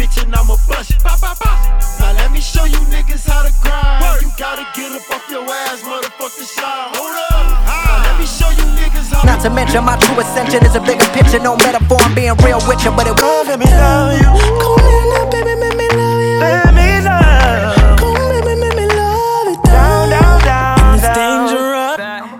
bitch and I'ma bust it. Now let me show you niggas how to grind. You gotta get up off your ass, motherfucker, shine. Hold up. Now let me show you niggas how. Not to mention my true ascension is a bigger picture. No metaphor, I'm being real with you, but it won't. Let me love you. Come on now, baby, make me love you.